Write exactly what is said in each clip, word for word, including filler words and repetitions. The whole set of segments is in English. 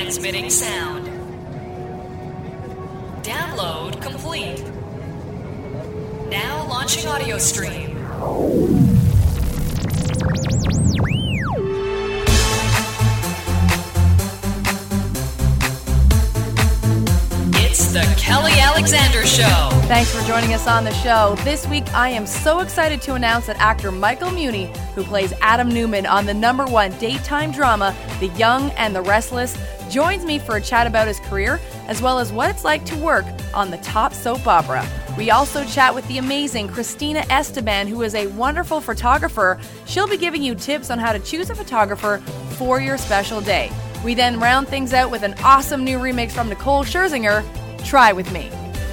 Transmitting sound. Download complete. Now launching audio stream. It's the Kelly Alexander Show. Thanks for joining us on the show. This week, I am so excited to announce that actor Michael Muhney, who plays Adam Newman on the number one daytime drama, The Young and the Restless, joins me for a chat about his career, as well as what it's like to work on the top soap opera. We also chat with the amazing Christina Esteban, who is a wonderful photographer. She'll be giving you tips on how to choose a photographer for your special day. We then round things out with an awesome new remix from Nicole Scherzinger, Try With Me.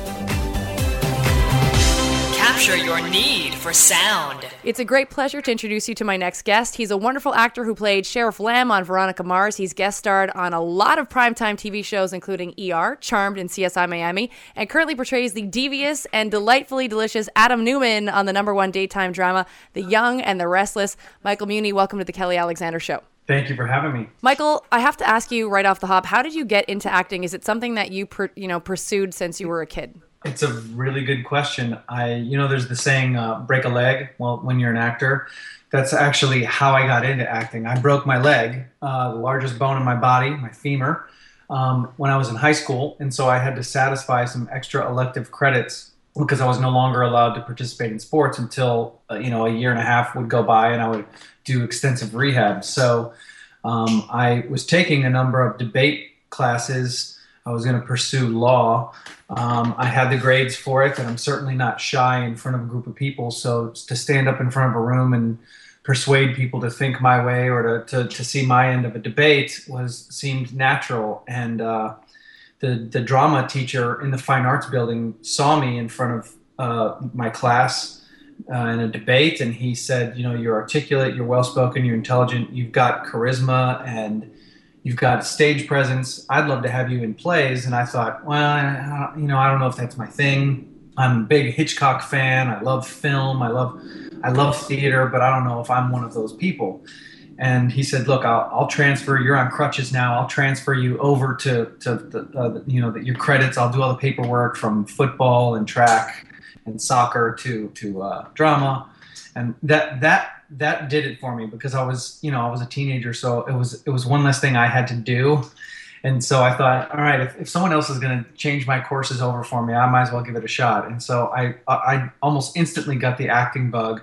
Capture your need for sound. It's a great pleasure to introduce you to my next guest. He's a wonderful actor who played Sheriff Lamb on Veronica Mars. He's guest starred on a lot of primetime T V shows, including E R, Charmed, and C S I Miami, and currently portrays the devious and delightfully delicious Adam Newman on the number one daytime drama, The Young and the Restless. Michael Muhney, welcome to the Kelly Alexander Show. Thank you for having me. Michael, I have to ask you right off the hop, how did you get into acting? Is it something that you per, you know pursued since you were a kid? It's a really good question. I, you know, there's the saying, uh, break a leg well, when you're an actor. That's actually how I got into acting. I broke my leg, uh, the largest bone in my body, my femur, um, when I was in high school. And so I had to satisfy some extra elective credits because I was no longer allowed to participate in sports until, uh, you know, a year and a half would go by and I would do extensive rehab. So um, I was taking a number of debate classes. I was going to pursue law. Um, I had the grades for it, and I'm certainly not shy in front of a group of people. So to stand up in front of a room and persuade people to think my way or to, to, to see my end of a debate was seemed natural. And uh, the, the drama teacher in the Fine Arts Building saw me in front of uh, my class uh, in a debate, and he said, you know, you're articulate, you're well-spoken, you're intelligent, you've got charisma, and you've got stage presence. I'd love to have you in plays. And I thought, well, I, you know, I don't know if that's my thing. I'm a big Hitchcock fan. I love film. I love, I love theater, but I don't know if I'm one of those people. And he said, look, I'll, I'll transfer. You're on crutches now. I'll transfer you over to, to the, uh, you know, the, your credits. I'll do all the paperwork from football and track and soccer to to uh, drama. And that that. That did it for me because I was, you know, I was a teenager, so it was it was one less thing I had to do. And so I thought, all right, if, if someone else is going to change my courses over for me, I might as well give it a shot. And so I I almost instantly got the acting bug.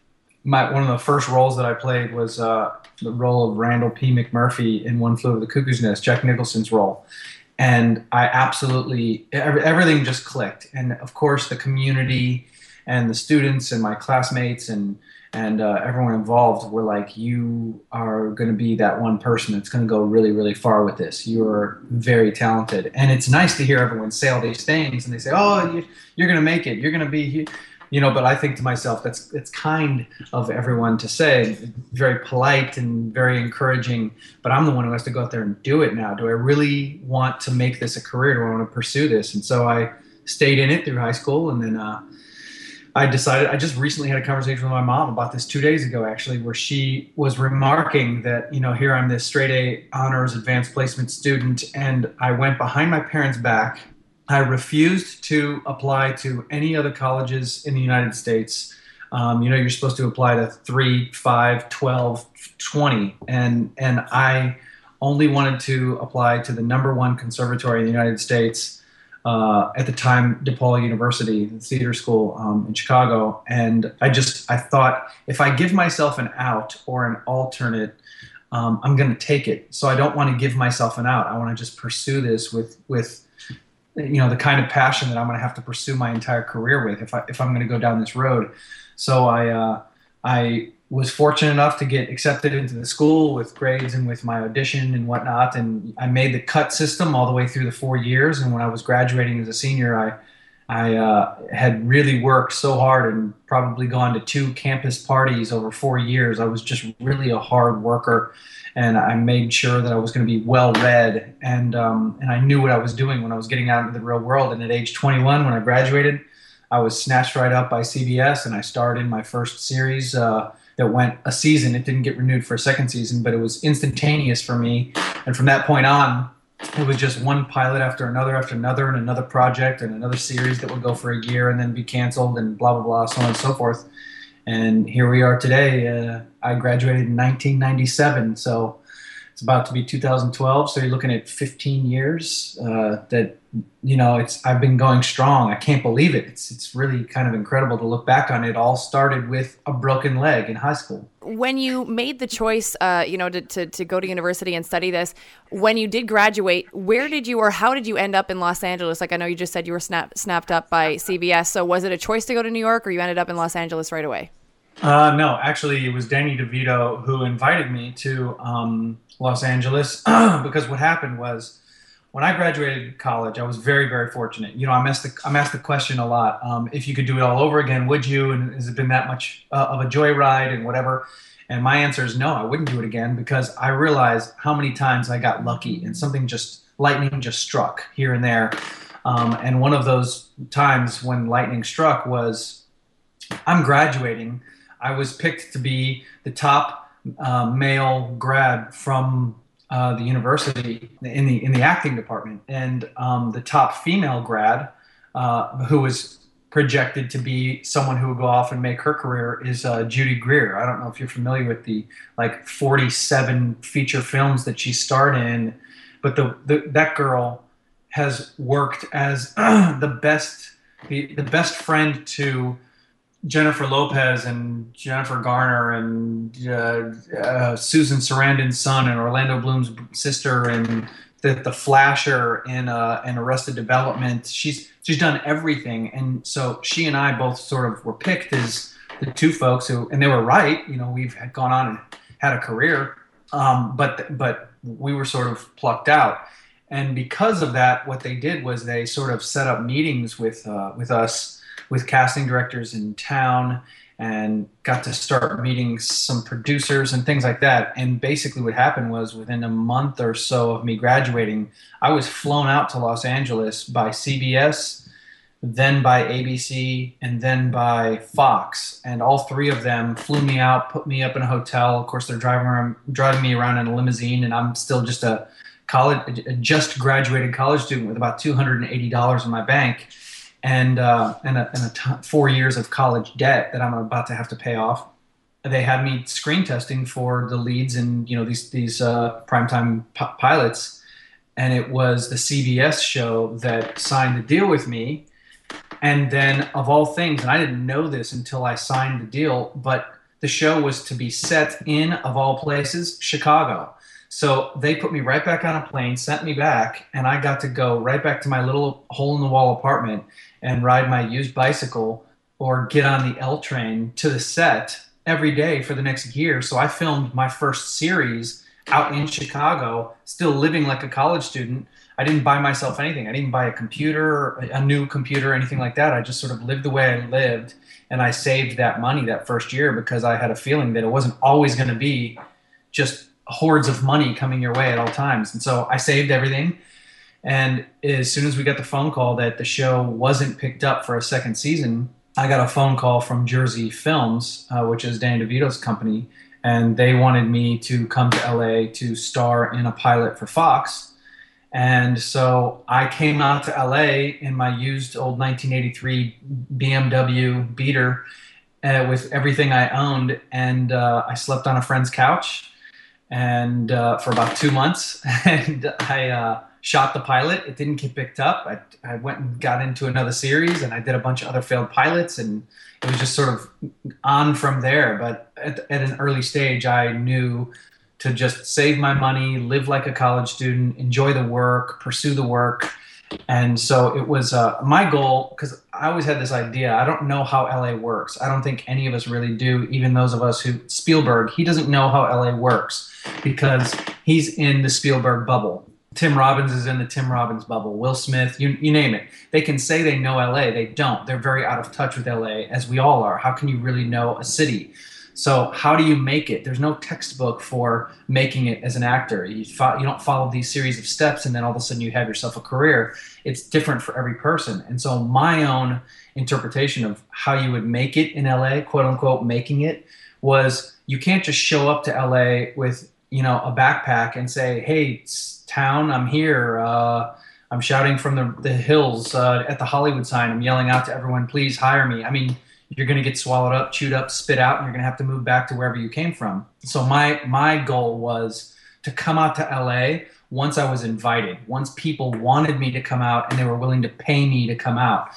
My one of the first roles that I played was uh, the role of Randall P. McMurphy in One Flew Over the Cuckoo's Nest, Jack Nicholson's role. And I absolutely, everything just clicked. And of course, the community and the students and my classmates and And uh, everyone involved were like, you are going to be that one person that's going to go really, really far with this. You're very talented. And it's nice to hear everyone say all these things. And they say, oh, you, you're going to make it. You're going to be, you know, but I think to myself, that's it's kind of everyone to say, very polite and very encouraging. But I'm the one who has to go out there and do it now. Do I really want to make this a career? Do I want to pursue this? And so I stayed in it through high school. And then uh, I decided, I just recently had a conversation with my mom about this two days ago, actually, where she was remarking that, you know, here I'm this straight A honors advanced placement student, and I went behind my parents' back. I refused to apply to any other colleges in the United States. Um, you know, you're supposed to apply to three, five, twelve, twenty, and, and I only wanted to apply to the number one conservatory in the United States. Uh, at the time, DePaul University, the theater school um, in Chicago. And I just, I thought, if I give myself an out or an alternate, um, I'm going to take it. So I don't want to give myself an out. I want to just pursue this with, with, you know, the kind of passion that I'm going to have to pursue my entire career with if, I, if I'm going to go down this road. So I, uh, I was fortunate enough to get accepted into the school with grades and with my audition and whatnot. And I made the cut system all the way through the four years. And when I was graduating as a senior, I I uh, had really worked so hard and probably gone to two campus parties over four years. I was just really a hard worker. And I made sure that I was going to be well read. And, um, and I knew what I was doing when I was getting out into the real world. And at age twenty-one, when I graduated, I was snatched right up by C B S and I starred in my first series uh, that went a season. It didn't get renewed for a second season, but it was instantaneous for me. And from that point on, it was just one pilot after another after another and another project and another series that would go for a year and then be canceled and blah, blah, blah, so on and so forth. And here we are today. Uh, I graduated in nineteen ninety-seven, so it's about to be two thousand twelve. So you're looking at fifteen years uh, that, you know, it's I've been going strong. I can't believe it. It's it's really kind of incredible to look back on. It all started with a broken leg in high school. When you made the choice, uh, you know, to, to, to go to university and study this, when you did graduate, where did you or how did you end up in Los Angeles? Like, I know you just said you were snap, snapped up by C B S. So was it a choice to go to New York, or you ended up in Los Angeles right away? Uh, no, actually, it was Danny DeVito who invited me to um, Los Angeles because what happened was when I graduated college, I was very, very fortunate. You know, I'm asked the, I'm asked the question a lot, um, if you could do it all over again, would you? And has it been that much uh, of a joyride and whatever? And my answer is no, I wouldn't do it again because I realized how many times I got lucky and something just, lightning just struck here and there. Um, and one of those times when lightning struck was I'm graduating. I was picked to be the top uh, male grad from uh, the university in the in the acting department, and um, the top female grad, uh, who was projected to be someone who would go off and make her career, is uh, Judy Greer. I don't know if you're familiar with the like forty-seven feature films that she starred in, but the, the that girl has worked as the best the, the best friend to Jennifer Lopez and Jennifer Garner and uh, uh, Susan Sarandon's son and Orlando Bloom's sister and the, the Flasher in uh, in Arrested Development. She's she's done everything, and so she and I both sort of were picked as the two folks who, and they were right. You know, we've had gone on and had a career, um, but but we were sort of plucked out, and because of that, what they did was they sort of set up meetings with uh, with us. with casting directors in town, and got to start meeting some producers and things like that. And basically what happened was within a month or so of me graduating, I was flown out to Los Angeles by C B S, then by A B C, and then by Fox. And all three of them flew me out, put me up in a hotel. Of course, they're driving around, driving me around in a limousine, and I'm still just a college, a just graduated college student with about two hundred eighty dollars in my bank. And uh, and, a, and a t- four years of college debt that I'm about to have to pay off. They had me screen testing for the leads in, you know, these these uh, primetime p- pilots, and it was the C B S show that signed the deal with me. And then, of all things, and I didn't know this until I signed the deal, but the show was to be set in, of all places, Chicago. So they put me right back on a plane, sent me back, and I got to go right back to my little hole-in-the-wall apartment and ride my used bicycle or get on the L train to the set every day for the next year. So I filmed my first series out in Chicago, still living like a college student. I didn't buy myself anything. I didn't buy a computer, a new computer, anything like that. I just sort of lived the way I lived, and I saved that money that first year because I had a feeling that it wasn't always going to be just hordes of money coming your way at all times. And so I saved everything. And as soon as we got the phone call that the show wasn't picked up for a second season, I got a phone call from Jersey Films, uh, which is Danny DeVito's company. And they wanted me to come to L A to star in a pilot for Fox. And so I came out to L A in my used old nineteen eighty-three B M W Beater uh, with everything I owned. And uh, I slept on a friend's couch and uh, for about two months, and I uh, shot the pilot. It didn't get picked up. I, I went and got into another series, and I did a bunch of other failed pilots, and it was just sort of on from there. But at, at an early stage, I knew to just save my money, live like a college student, enjoy the work, pursue the work. And so it was uh, my goal, because I always had this idea. I don't know how L A works. I don't think any of us really do, even those of us who, Spielberg, he doesn't know how L A works because he's in the Spielberg bubble. Tim Robbins is in the Tim Robbins bubble. Will Smith, you, you name it. They can say they know L A. They don't. They're very out of touch with L A, as we all are. How can you really know a city? So how do you make it? There's no textbook for making it as an actor. You, fo- you don't follow these series of steps and then all of a sudden you have yourself a career. It's different for every person. And so my own interpretation of how you would make it in L A, quote unquote, making it, was you can't just show up to L A with, you know, a backpack and say, hey, town. I'm here. Uh, I'm shouting from the, the hills uh, at the Hollywood sign. I'm yelling out to everyone, please hire me. I mean, you're going to get swallowed up, chewed up, spit out, and you're going to have to move back to wherever you came from. So my my goal was to come out to L A once I was invited, once people wanted me to come out and they were willing to pay me to come out.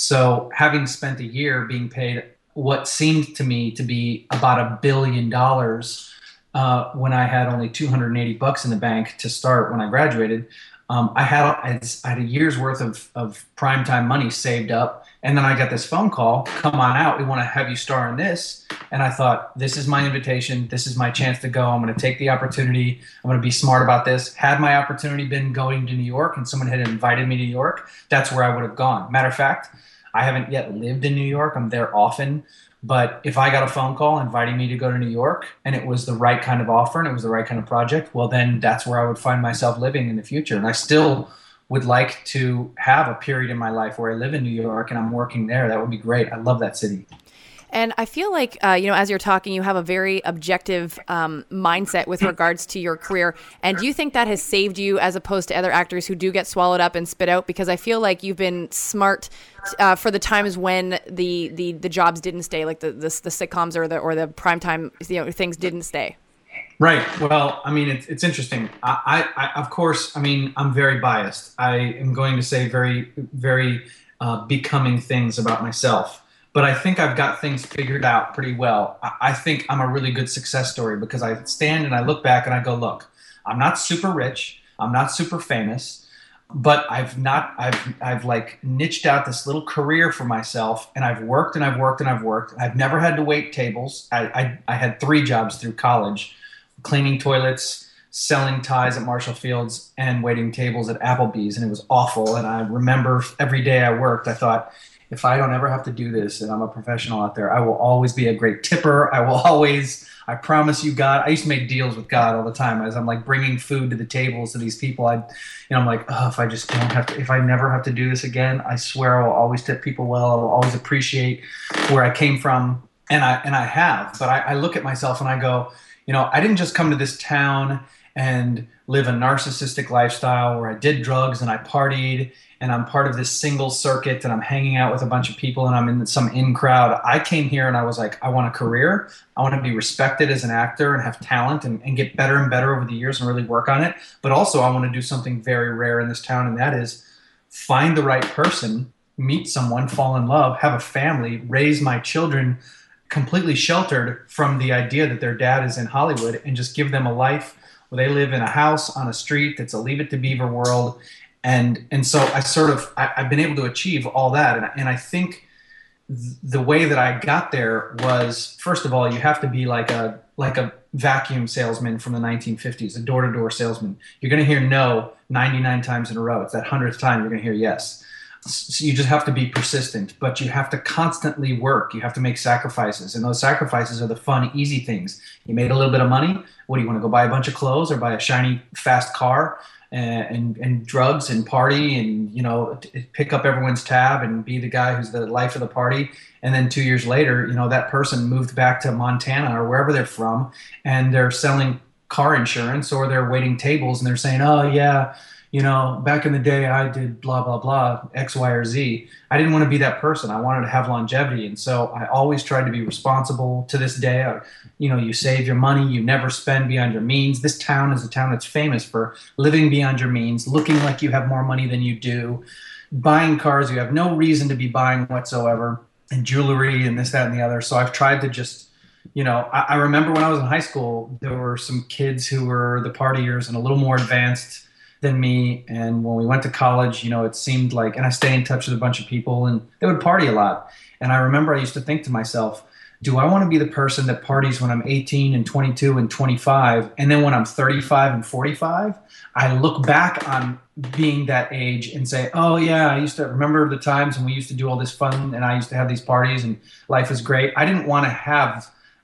So having spent a year being paid what seemed to me to be about a billion dollars uh, when I had only two hundred eighty bucks in the bank to start when I graduated, um, I had I had a year's worth of, of primetime money saved up. And then I got this phone call, come on out, we want to have you star in this. And I thought, this is my invitation. This is my chance to go. I'm going to take the opportunity. I'm going to be smart about this. Had my opportunity been going to New York and someone had invited me to New York, that's where I would have gone. Matter of fact, I haven't yet lived in New York. I'm there often. But if I got a phone call inviting me to go to New York and it was the right kind of offer and it was the right kind of project, well, then that's where I would find myself living in the future. And I still would like to have a period in my life where I live in New York and I'm working there. That would be great. I love that city. And I feel like, uh, you know, as you're talking, you have a very objective um, mindset with regards to your career. And do you think that has saved you as opposed to other actors who do get swallowed up and spit out? Because I feel like you've been smart uh, for the times when the, the, the jobs didn't stay, like the, the, the sitcoms or the, or the primetime, you know, things didn't stay. Right. Well, I mean, it's, it's interesting. I, I, I, of course, I mean, I'm very biased. I am going to say very, very uh, becoming things about myself. But I think I've got things figured out pretty well. I, I think I'm a really good success story because I stand and I look back and I go, look, I'm not super rich. I'm not super famous. But I've not, I've, I've like niched out this little career for myself, and I've worked and I've worked and I've worked. I've never had to wait tables. I, I, I had three jobs through college. Cleaning toilets, selling ties at Marshall Fields, and waiting tables at Applebee's, and it was awful. And I remember every day I worked, I thought, if I don't ever have to do this and I'm a professional out there, I will always be a great tipper. I will always, I promise you, God. I used to make deals with God all the time as I'm like bringing food to the tables to these people. I, you know, I'm like, oh, if I just don't have to, if I never have to do this again, I swear I will always tip people well. I will always appreciate where I came from, and I and I have. But I, I look at myself and I go, you know, I didn't just come to this town and live a narcissistic lifestyle where I did drugs and I partied and I'm part of this single circuit and I'm hanging out with a bunch of people and I'm in some in crowd. I came here and I was like, I want a career. I want to be respected as an actor and have talent and, and get better and better over the years and really work on it. But also I want to do something very rare in this town, and that is find the right person, meet someone, fall in love, have a family, raise my children completely sheltered from the idea that their dad is in Hollywood, and just give them a life where they live in a house on a street that's a Leave It to Beaver world. And and so I sort of, I, I've been able to achieve all that. And, and I think th- the way that I got there was, first of all, you have to be like a like a vacuum salesman from the nineteen fifties, a door-to-door salesman. You're going to hear no ninety-nine times in a row. It's that hundredth time you're going to hear yes. So you just have to be persistent, but you have to constantly work. You have to make sacrifices, and those sacrifices are the fun, easy things. You made a little bit of money. What do you want to go buy a bunch of clothes or buy a shiny, fast car and and, and drugs and party and, you know, t- pick up everyone's tab and be the guy who's the life of the party? And then two years later, you know, that person moved back to Montana or wherever they're from, and they're selling car insurance or they're waiting tables and they're saying, oh, yeah, you know, back in the day, I did blah, blah, blah, X, Y, or Z. I didn't want to be that person. I wanted to have longevity. And so I always tried to be responsible. To this day, I, you know, you save your money. You never spend beyond your means. This town is a town that's famous for living beyond your means, looking like you have more money than you do, buying cars you have no reason to be buying whatsoever, and jewelry and this, that, and the other. So I've tried to just, you know, I, I remember when I was in high school, there were some kids who were the partiers and a little more advanced than me. And when we went to college, you know, it seemed like, and I stay in touch with a bunch of people and they would party a lot. And I remember I used to think to myself, do I want to be the person that parties when I'm eighteen and twenty-two and twenty-five? And then when I'm thirty-five and forty-five, I look back on being that age and say, oh yeah, I used to remember the times when we used to do all this fun and I used to have these parties and life is great. I didn't want to have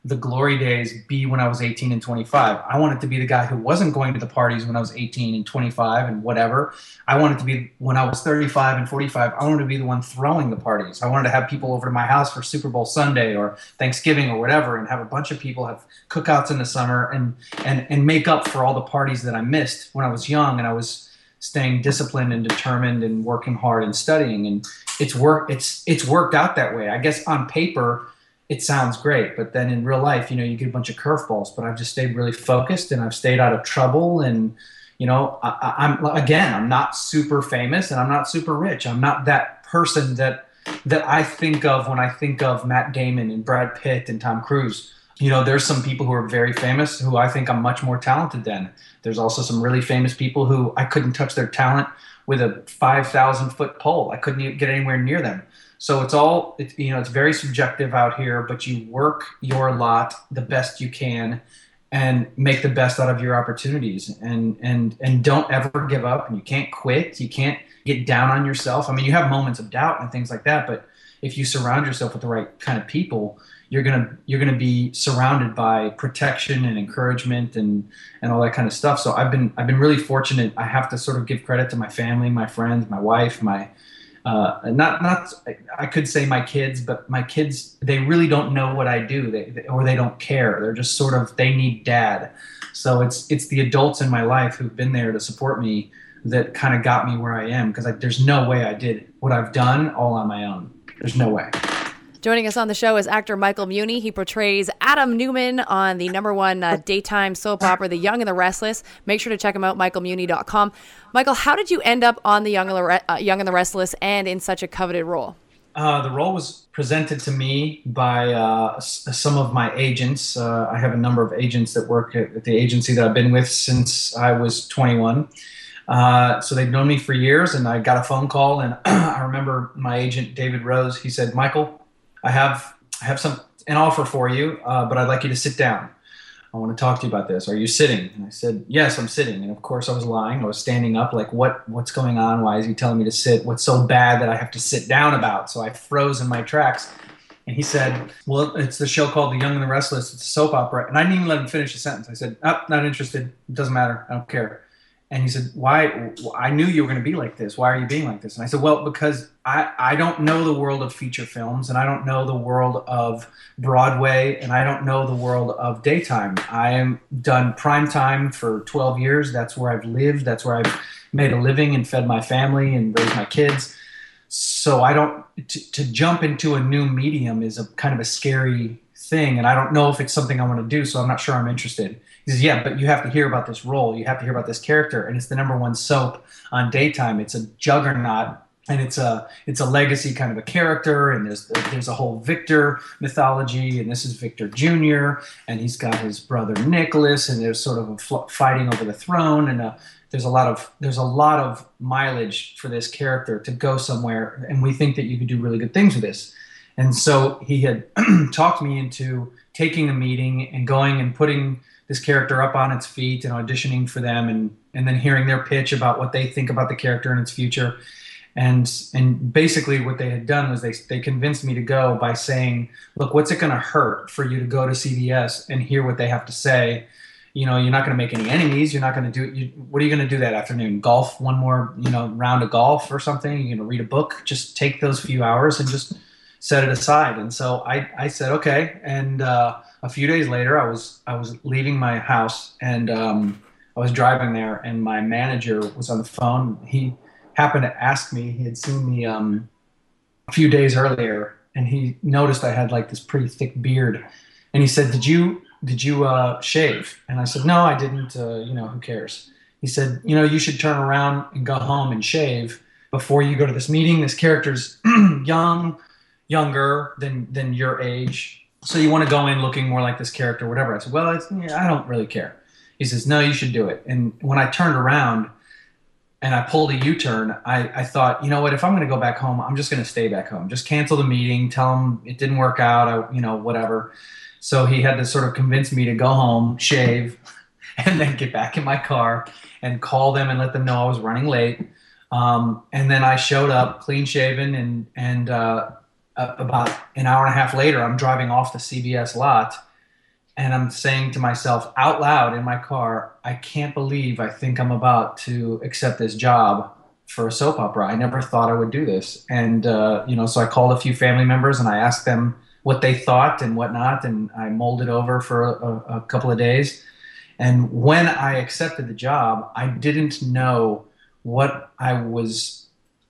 the glory days be when I was eighteen and twenty-five. I wanted to be the guy who wasn't going to the parties when I was eighteen and twenty-five and whatever. I wanted to be, when I was thirty-five and forty-five, I wanted to be the one throwing the parties. I wanted to have people over to my house for Super Bowl Sunday or Thanksgiving or whatever, and have a bunch of people have cookouts in the summer and and and make up for all the parties that I missed when I was young and I was staying disciplined and determined and working hard and studying. And it's work it's it's worked out that way. I guess on paper it sounds great, but then in real life, you know, you get a bunch of curveballs. But I've just stayed really focused, and I've stayed out of trouble. And you know, I, I'm again, I'm not super famous, and I'm not super rich. I'm not that person that that I think of when I think of Matt Damon and Brad Pitt and Tom Cruise. You know, there's some people who are very famous who I think I'm much more talented than. There's also some really famous people who I couldn't touch their talent with a five thousand foot pole. I couldn't even get anywhere near them. So it's all, it's, you know, it's very subjective out here, but you work your lot the best you can and make the best out of your opportunities, and, and, and don't ever give up, and you can't quit. You can't get down on yourself. I mean, you have moments of doubt and things like that, but if you surround yourself with the right kind of people, you're going to, you're going to be surrounded by protection and encouragement and, and all that kind of stuff. So I've been, I've been really fortunate. I have to sort of give credit to my family, my friends, my wife, my, Uh, not, not, I could say my kids, but my kids, they really don't know what I do, they, they, or they don't care. They're just sort of, they need dad. So it's, it's the adults in my life who've been there to support me that kind of got me where I am. Cause I, there's no way I did what I've done all on my own. There's no way. Joining us on the show is actor Michael Muhney. He portrays Adam Newman on the number one uh, daytime soap opera, The Young and the Restless. Make sure to check him out, michael muhney dot com. Michael, how did you end up on The Young and the, Re- uh, Young and the Restless and in such a coveted role? Uh, the role was presented to me by uh, s- some of my agents. Uh, I have a number of agents that work at, at the agency that I've been with since I was twenty-one. Uh, so they've known me for years, and I got a phone call, and I remember my agent, David Rose, he said, Michael, I have I have some an offer for you, uh, but I'd like you to sit down. I want to talk to you about this. Are you sitting? And I said, yes, I'm sitting. And of course I was lying. I was standing up like, what what's going on? Why is he telling me to sit? What's so bad that I have to sit down about? So I froze in my tracks. And he said, well, it's the show called The Young and the Restless. It's a soap opera. And I didn't even let him finish the sentence. I said, oh, not interested. It doesn't matter. I don't care. And he said, why? I knew you were going to be like this. Why are you being like this? And I said, well, because I, I don't know the world of feature films, and I don't know the world of Broadway, and I don't know the world of daytime. I am done primetime for twelve years. That's where I've lived. That's where I've made a living and fed my family and raised my kids. So I don't, to, to jump into a new medium is a kind of a scary thing, and I don't know if it's something I want to do, so I'm not sure I'm interested. He says, yeah, but you have to hear about this role. You have to hear about this character, and it's the number one soap on daytime. It's a juggernaut, and it's a it's a legacy kind of a character, and there's there's a whole Victor mythology, and this is Victor Junior, and he's got his brother Nicholas, and there's sort of a fl- fighting over the throne, and a, there's a lot of there's a lot of mileage for this character to go somewhere, and we think that you could do really good things with this. And so he had talked me into taking a meeting and going and putting this character up on its feet and auditioning for them, and, and then hearing their pitch about what they think about the character and its future. And and basically what they had done was they they convinced me to go by saying, look, what's it going to hurt for you to go to C B S and hear what they have to say? You know, you're not going to make any enemies. You're not going to do you, what are you going to do that afternoon? Golf one more, you know, round of golf or something? You're going to read a book? Just take those few hours and just set it aside. And so I, I said, okay. And uh, a few days later, I was I was leaving my house, and um, I was driving there, and my manager was on the phone. He happened to ask me, he had seen me um, a few days earlier, and he noticed I had like this pretty thick beard. And he said, did you did you uh, shave? And I said, no, I didn't. Uh, you know, who cares? He said, you know, you should turn around and go home and shave before you go to this meeting. This character's young, younger than than your age. So you want to go in looking more like this character, whatever. I said, well, it's, yeah, I don't really care. He says, no, you should do it. And when I turned around and I pulled a U-turn, I, I thought, you know what, if I'm going to go back home, I'm just going to stay back home. Just cancel the meeting, tell him it didn't work out, I, you know, whatever. So he had to sort of convince me to go home, shave, and then get back in my car and call them and let them know I was running late. Um, and then I showed up clean shaven, and, and uh, Uh, about an hour and a half later, I'm driving off the C B S lot, and I'm saying to myself out loud in my car, I can't believe I think I'm about to accept this job for a soap opera. I never thought I would do this. And, uh, you know, so I called a few family members and I asked them what they thought and whatnot. And I mulled it over for a, a couple of days. And when I accepted the job, I didn't know what I was,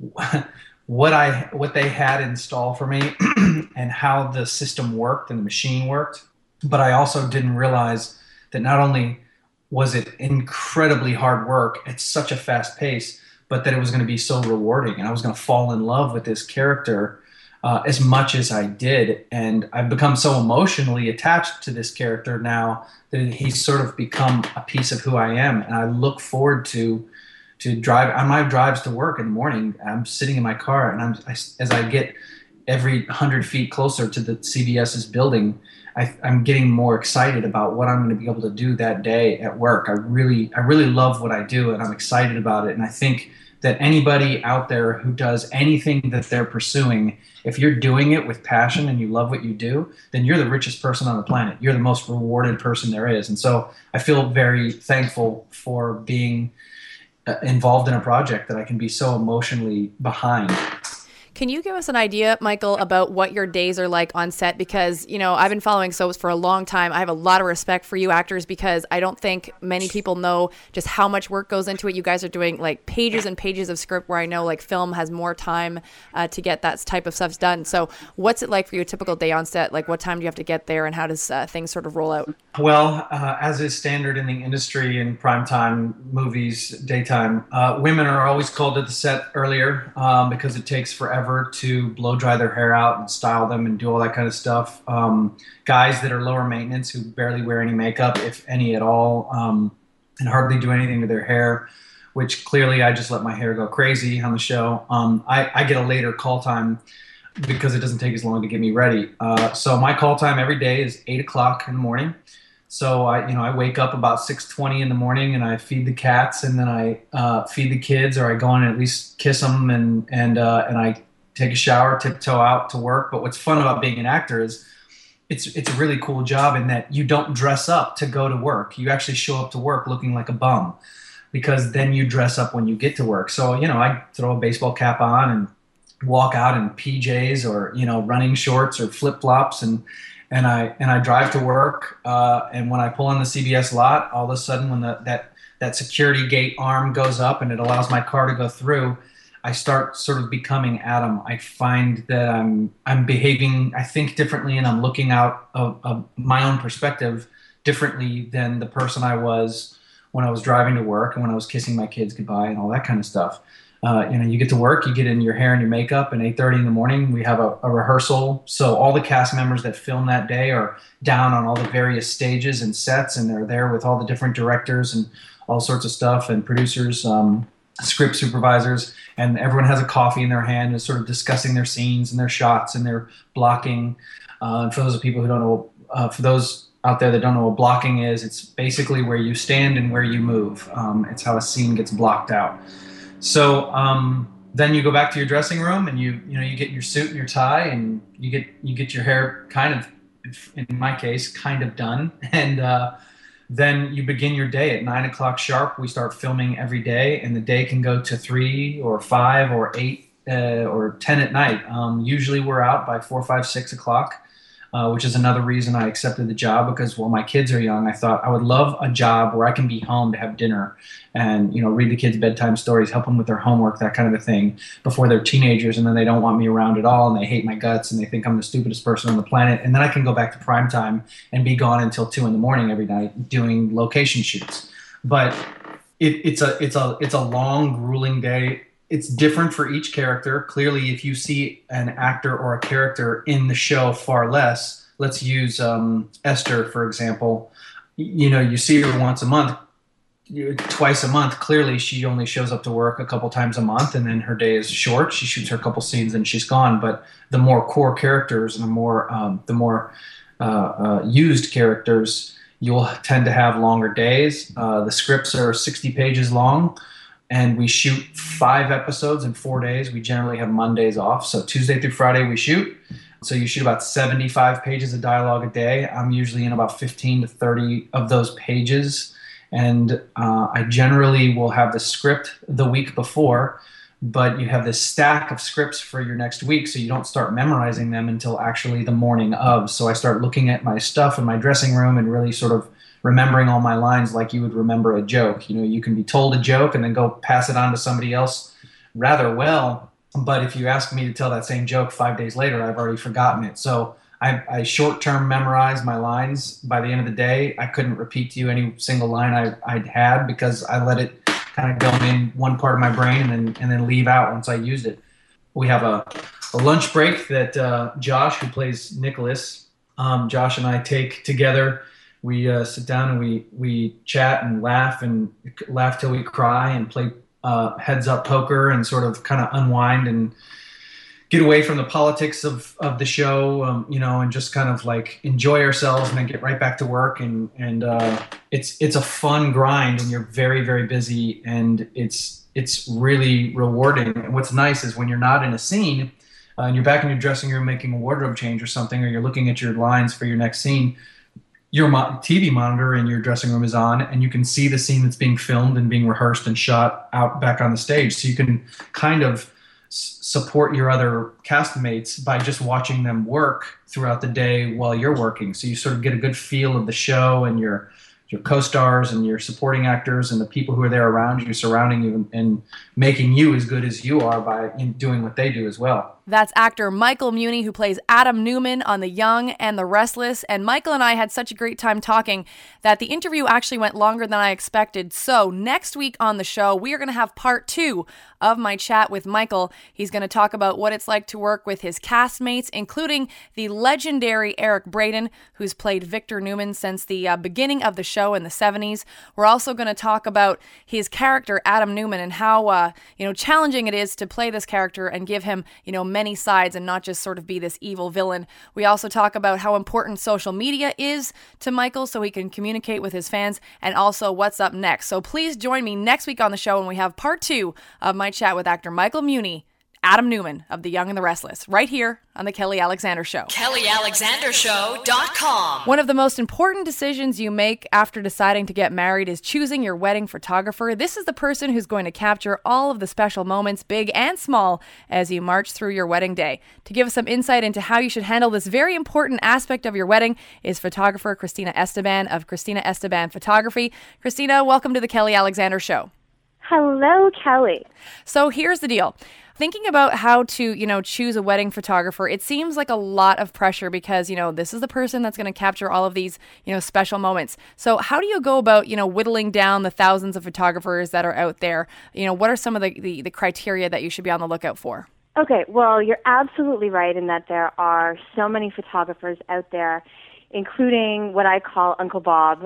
what I, what they had installed for me and how the system worked and the machine worked. But I also didn't realize that not only was it incredibly hard work at such a fast pace, but that it was going to be so rewarding and I was going to fall in love with this character uh, as much as I did. And I've become so emotionally attached to this character now that he's sort of become a piece of who I am. And I look forward to to drive on my drives to work in the morning. I'm sitting in my car and I'm I, as I get every hundred feet closer to the C B S's building, I, I'm getting more excited about what I'm going to be able to do that day at work. I really, I really love what I do, and I'm excited about it. And I think that anybody out there who does anything that they're pursuing, if you're doing it with passion and you love what you do, then you're the richest person on the planet. You're the most rewarded person there is. And so I feel very thankful for being involved in a project that I can be so emotionally behind. Can you give us an idea, Michael, about what your days are like on set? Because, you know, I've been following soaps for a long time. I have a lot of respect for you actors because I don't think many people know just how much work goes into it. You guys are doing like pages and pages of script where I know like film has more time uh, to get that type of stuff done. So what's it like for you, a typical day on set? Like what time do you have to get there and how does uh, things sort of roll out? Well, uh, as is standard in the industry in primetime movies, daytime, uh, women are always called to the set earlier um, because it takes forever to blow dry their hair out and style them and do all that kind of stuff. Um, guys that are lower maintenance who barely wear any makeup, if any at all, um, and hardly do anything to their hair, which clearly I just let my hair go crazy on the show. Um, I, I get a later call time because it doesn't take as long to get me ready. Uh, so my call time every day is eight o'clock in the morning. So I, you know, I wake up about six twenty in the morning and I feed the cats and then I uh, feed the kids, or I go in and at least kiss them and and uh, and I take a shower, tiptoe out to work. But what's fun about being an actor is it's it's a really cool job in that you don't dress up to go to work. You actually show up to work looking like a bum because then you dress up when you get to work. So, you know, I throw a baseball cap on and walk out in P Js or, you know, running shorts or flip-flops and and I and I drive to work. Uh, and when I pull on the C B S lot, all of a sudden when the, that, that security gate arm goes up and it allows my car to go through, I start sort of becoming Adam. I find that I'm I'm behaving, I think, differently, and I'm looking out of, of my own perspective differently than the person I was when I was driving to work and when I was kissing my kids goodbye and all that kind of stuff. Uh, you know, you get to work, you get in your hair and your makeup, and eight thirty in the morning we have a, a rehearsal. So all the cast members that film that day are down on all the various stages and sets, and they're there with all the different directors and all sorts of stuff and producers, um, script supervisors, and everyone has a coffee in their hand and is sort of discussing their scenes and their shots and their blocking. Uh, and for those people who don't know, uh, for those out there that don't know what blocking is, it's basically where you stand and where you move. Um, it's how a scene gets blocked out. So um, then you go back to your dressing room and you you know you get your suit and your tie and you get you get your hair kind of, in my case, kind of done, and uh, then you begin your day at nine o'clock sharp. We start filming every day, and the day can go to three or five or eight uh, or ten at night. Um, usually we're out by four, five, six o'clock. Uh, which is another reason I accepted the job, because while my kids are young, I thought I would love a job where I can be home to have dinner and, you know, read the kids bedtime stories, help them with their homework, that kind of a thing, before they're teenagers and then they don't want me around at all and they hate my guts and they think I'm the stupidest person on the planet. And then I can go back to prime time and be gone until two in the morning every night doing location shoots. But it, it's a it's a it's a long, grueling day. It's different for each character. Clearly, if you see an actor or a character in the show far less, let's use um, Esther, for example, you know, you see her once a month, twice a month. Clearly, she only shows up to work a couple times a month, and then her day is short. She shoots her couple scenes and she's gone. But the more core characters and the more, um, the more uh, uh, used characters, you'll tend to have longer days. Uh, the scripts are sixty pages long. And we shoot five episodes in four days. We generally have Mondays off. So Tuesday through Friday we shoot. So you shoot about seventy-five pages of dialogue a day. I'm usually in about fifteen to thirty of those pages. And uh, I generally will have the script the week before, but you have this stack of scripts for your next week, so you don't start memorizing them until actually the morning of. So I start looking at my stuff in my dressing room and really sort of remembering all my lines like you would remember a joke. You know, you can be told a joke and then go pass it on to somebody else rather well. But if you ask me to tell that same joke five days later, I've already forgotten it. So I, I short-term memorize my lines. By the end of the day, I couldn't repeat to you any single line I, I'd had because I let it kind of go in one part of my brain and then and then leave out once I used it. We have a, a lunch break that uh, Josh, who plays Nicholas, um, Josh and I take together. We uh, sit down and we we chat and laugh and laugh till we cry and play Uh, heads up poker and sort of kind of unwind and get away from the politics of, of the show, um, you know, and just kind of like enjoy ourselves and then get right back to work. And, and uh, it's, it's a fun grind when you're very, very busy, and it's, it's really rewarding. And what's nice is when you're not in a scene uh, and you're back in your dressing room making a wardrobe change or something, or you're looking at your lines for your next scene, your mo- T V monitor in your dressing room is on, and you can see the scene that's being filmed and being rehearsed and shot out back on the stage. So you can kind of s- support your other castmates by just watching them work throughout the day while you're working. So you sort of get a good feel of the show and your your co-stars and your supporting actors and the people who are there around you, surrounding you, and, and making you as good as you are by in doing what they do as well. That's actor Michael Muhney, who plays Adam Newman on The Young and the Restless. And Michael and I had such a great time talking that the interview actually went longer than I expected. So next week on the show, we are going to have part two of my chat with Michael. He's going to talk about what it's like to work with his castmates, including the legendary Eric Braeden, who's played Victor Newman since the uh, beginning of the show in the seventies. We're also going to talk about his character, Adam Newman, and how uh, you know challenging it is to play this character and give him, you know, many sides and not just sort of be this evil villain. We also talk about how important social media is to Michael so he can communicate with his fans, and also what's up next. So please join me next week on the show when we have part two of my chat with actor Michael Muhney, Adam Newman of The Young and the Restless, right here on The Kelly Alexander Show. Kelly Alexander Show dot com. One of the most important decisions you make after deciding to get married is choosing your wedding photographer. This is the person who's going to capture all of the special moments, big and small, as you march through your wedding day. To give us some insight into how you should handle this very important aspect of your wedding is photographer Christina Esteban of Christina Esteban Photography. Christina, welcome to The Kelly Alexander Show. Hello, Kelly. So here's the deal. Thinking about how to, you know, choose a wedding photographer, it seems like a lot of pressure because, you know, this is the person that's going to capture all of these, you know, special moments. So how do you go about, you know, whittling down the thousands of photographers that are out there? You know, what are some of the, the, the criteria that you should be on the lookout for? Okay, well, you're absolutely right in that there are so many photographers out there, including what I call Uncle Bob.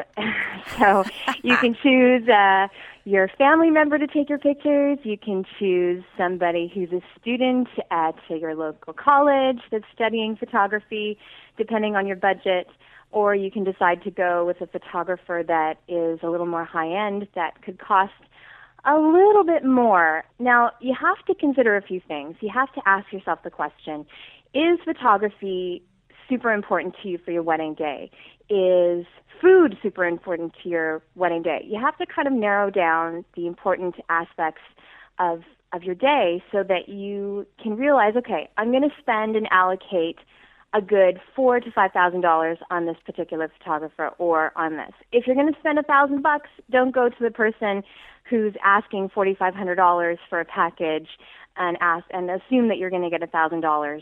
So you can choose uh, your family member to take your pictures. You can choose somebody who's a student at your local college that's studying photography, depending on your budget. Or you can decide to go with a photographer that is a little more high-end that could cost a little bit more. Now, you have to consider a few things. You have to ask yourself the question, is photography super important to you for your wedding day? Is food super important to your wedding day? You have to kind of narrow down the important aspects of of your day so that you can realize, okay, I'm going to spend and allocate a good four to five thousand dollars on this particular photographer or on this. If you're going to spend a thousand bucks, don't go to the person who's asking forty five hundred dollars for a package and ask and assume that you're going to get a thousand dollars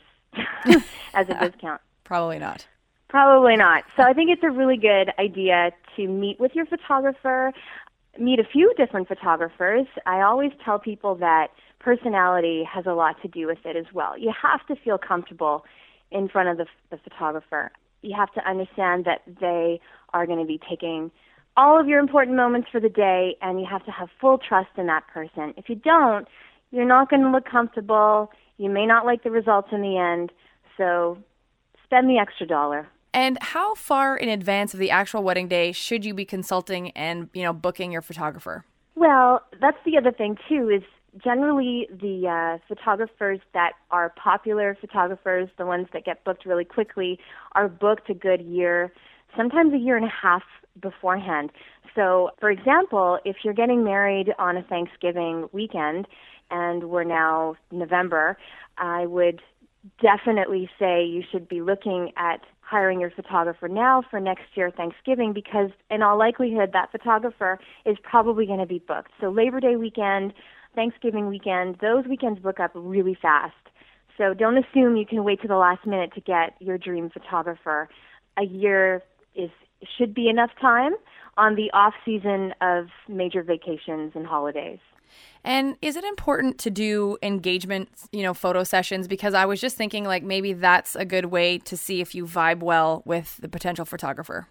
as a discount. Probably not. Probably not. So I think it's a really good idea to meet with your photographer, meet a few different photographers. I always tell people that personality has a lot to do with it as well. You have to feel comfortable in front of the, the photographer. You have to understand that they are going to be taking all of your important moments for the day, and you have to have full trust in that person. If you don't, you're not going to look comfortable. You may not like the results in the end, so spend the extra dollar. And how far in advance of the actual wedding day should you be consulting and, you know, booking your photographer? Well, that's the other thing, too, is generally the uh, photographers that are popular photographers, the ones that get booked really quickly, are booked a good year, sometimes a year and a half beforehand. So, for example, if you're getting married on a Thanksgiving weekend, and we're now November, I would definitely say you should be looking at hiring your photographer now for next year Thanksgiving, because in all likelihood that photographer is probably going to be booked. So Labor Day weekend, Thanksgiving weekend, those weekends book up really fast. So don't assume you can wait to the last minute to get your dream photographer. A year is should be enough time on the off season of major vacations and holidays. And is it important to do engagement, you know, photo sessions? Because I was just thinking like maybe that's a good way to see if you vibe well with the potential photographer.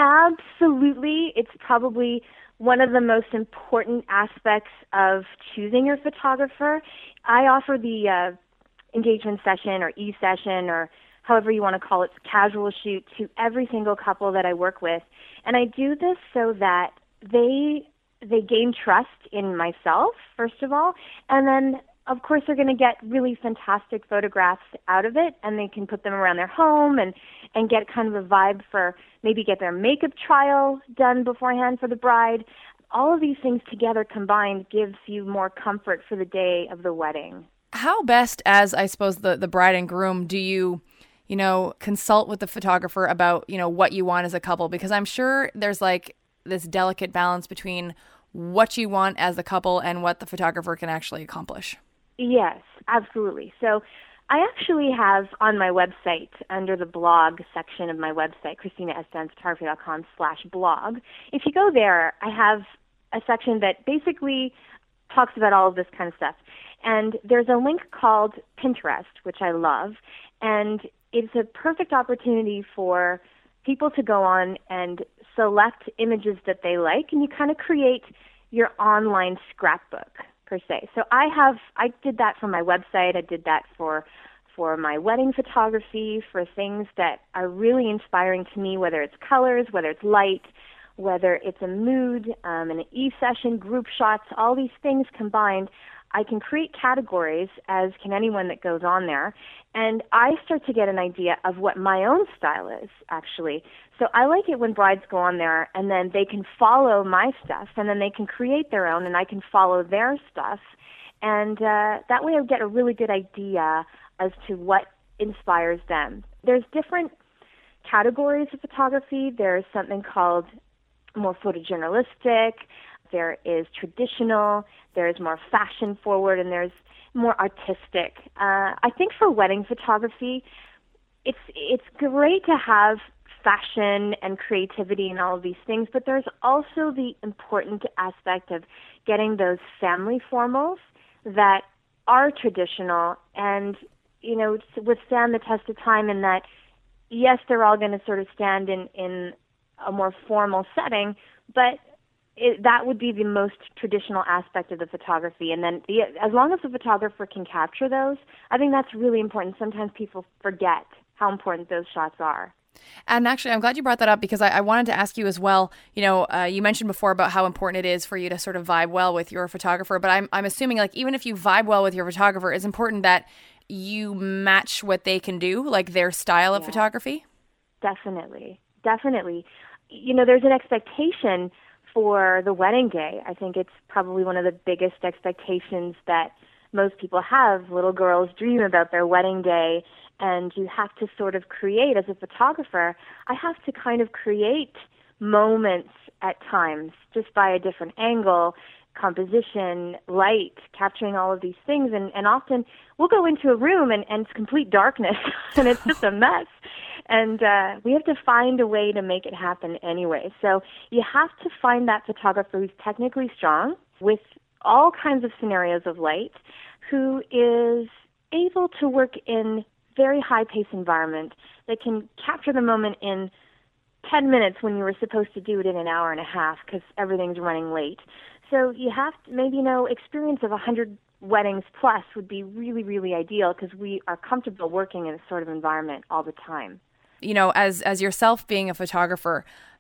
Absolutely. It's probably one of the most important aspects of choosing your photographer. I offer the uh, engagement session or e-session or however you want to call it, casual shoot, to every single couple that I work with. And I do this so that they they gain trust in myself, first of all, and then, of course, they're going to get really fantastic photographs out of it, and they can put them around their home and, and get kind of a vibe for maybe get their makeup trial done beforehand for the bride. All of these things together combined gives you more comfort for the day of the wedding. How best, as I suppose the, the bride and groom, do you, you know, consult with the photographer about, you know, what you want as a couple? Because I'm sure there's like this delicate balance between what you want as the couple and what the photographer can actually accomplish. Yes, absolutely. So I actually have on my website, under the blog section of my website, christina s dunn photography dot com slash blog, if you go there, I have a section that basically talks about all of this kind of stuff. And there's a link called Pinterest, which I love, and it's a perfect opportunity for people to go on and select images that they like, and you kind of create your online scrapbook, per se. So I have, I did that for my website, I did that for for my wedding photography, for things that are really inspiring to me, whether it's colors, whether it's light, whether it's a mood, um, an e-session, group shots, all these things combined. I can create categories, as can anyone that goes on there, and I start to get an idea of what my own style is, actually. So I like it when brides go on there, and then they can follow my stuff, and then they can create their own, and I can follow their stuff, and uh, that way I get a really good idea as to what inspires them. There's different categories of photography. There's something called more photojournalistic, there is traditional, there's more fashion forward, and there's more artistic. Uh, I think for wedding photography, it's it's great to have fashion and creativity and all of these things, but there's also the important aspect of getting those family formals that are traditional and, you know, withstand the test of time in that, yes, they're all going to sort of stand in, in a more formal setting, but It, that would be the most traditional aspect of the photography. And then the, as long as the photographer can capture those, I think that's really important. Sometimes people forget how important those shots are. And actually, I'm glad you brought that up, because I, I wanted to ask you as well, you know, uh, you mentioned before about how important it is for you to sort of vibe well with your photographer. But I'm, I'm assuming, like, even if you vibe well with your photographer, it's important that you match what they can do, like their style of yeah. photography? Definitely. Definitely. You know, there's an expectation for the wedding day. I think it's probably one of the biggest expectations that most people have. Little girls dream about their wedding day, and you have to sort of create, as a photographer, I have to kind of create moments at times just by a different angle, composition, light, capturing all of these things. And, and often we'll go into a room and, and it's complete darkness and it's just a mess. And uh, we have to find a way to make it happen anyway. So you have to find that photographer who's technically strong with all kinds of scenarios of light, who is able to work in very high-paced environment that can capture the moment in ten minutes when you were supposed to do it in an hour and a half because everything's running late. So you have to, maybe, you know, experience of one hundred weddings plus would be really, really ideal, because we are comfortable working in this sort of environment all the time. You know, as as yourself being a photographer,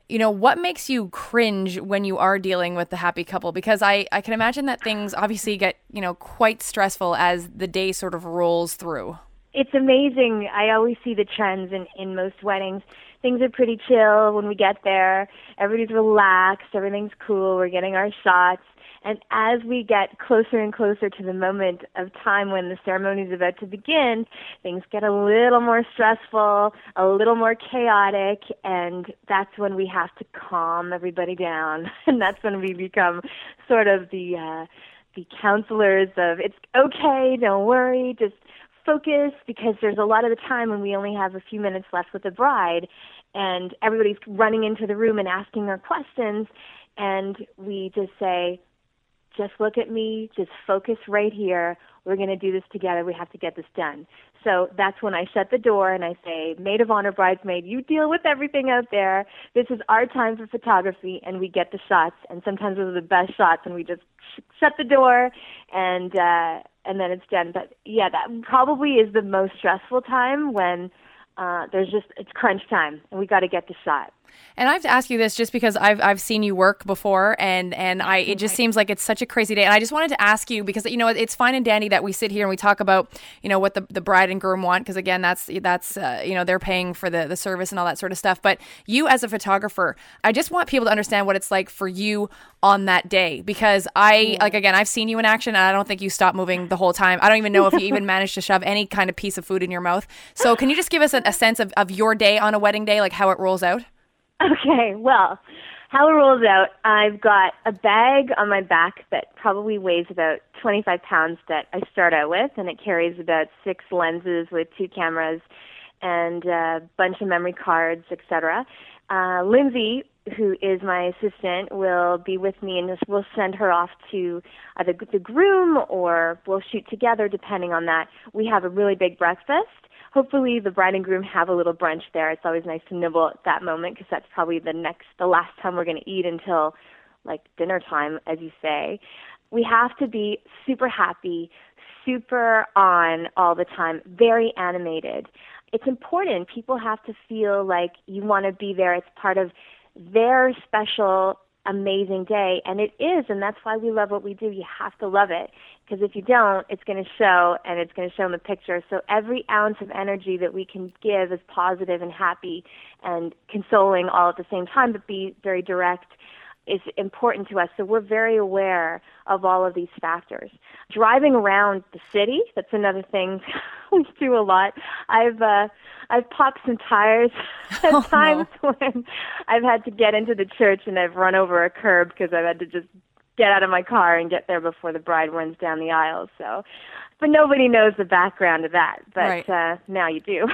you know, what makes you cringe when you are dealing with the happy couple? Because I, I can imagine that things obviously get, you know, quite stressful as the day sort of rolls through. It's amazing. I always see the trends in, in most weddings. Things are pretty chill when we get there. Everybody's relaxed. Everything's cool. We're getting our shots. And as we get closer and closer to the moment of time when the ceremony is about to begin, things get a little more stressful, a little more chaotic, and that's when we have to calm everybody down. And that's when we become sort of the uh, the counselors of, it's okay, don't worry, just focus, because there's a lot of the time when we only have a few minutes left with the bride, and everybody's running into the room and asking their questions, and we just say, just look at me, just focus right here. We're going to do this together. We have to get this done. So that's when I shut the door and I say, maid of honor, bridesmaid, you deal with everything out there. This is our time for photography, and we get the shots. And sometimes those are the best shots, and we just sh- shut the door, and uh, and then it's done. But yeah, that probably is the most stressful time, when uh, there's just, it's crunch time, and we got to get the shot. And I have to ask you this just because I've I've seen you work before, and, and I it just seems like it's such a crazy day. And I just wanted to ask you, because, you know, it's fine and dandy that we sit here and we talk about, you know, what the, the bride and groom want, because again, that's that's uh, you know, they're paying for the, the service and all that sort of stuff. But you as a photographer, I just want people to understand what it's like for you on that day, because I yeah. like again, I've seen you in action, and I don't think you stop moving the whole time. I don't even know if you even managed to shove any kind of piece of food in your mouth. So can you just give us a, a sense of, of your day on a wedding day, like how it rolls out? Okay, well, how it rolls out, I've got a bag on my back that probably weighs about twenty-five pounds that I start out with, and it carries about six lenses with two cameras and a bunch of memory cards, et cetera. Uh, Lindsay, who is my assistant, will be with me, and we'll send her off to either the groom, or we'll shoot together depending on that. We have a really big breakfast. Hopefully the bride and groom have a little brunch there. It's always nice to nibble at that moment, because that's probably the next, the last time we're going to eat until like dinner time, as you say. We have to be super happy, super on all the time, very animated. It's important. People have to feel like you want to be there. It's part of their special, amazing day, and it is, and that's why we love what we do. You have to love it, because if you don't, it's going to show, and it's going to show in the picture. So every ounce of energy that we can give is positive and happy and consoling all at the same time, but be very direct, is important to us. So we're very aware of all of these factors. Driving around the city, that's another thing we do a lot. I've uh, I've popped some tires at oh, times no. when I've had to get into the church and I've run over a curb because I've had to just get out of my car and get there before the bride runs down the aisle. So, but nobody knows the background of that. But right. uh, now you do.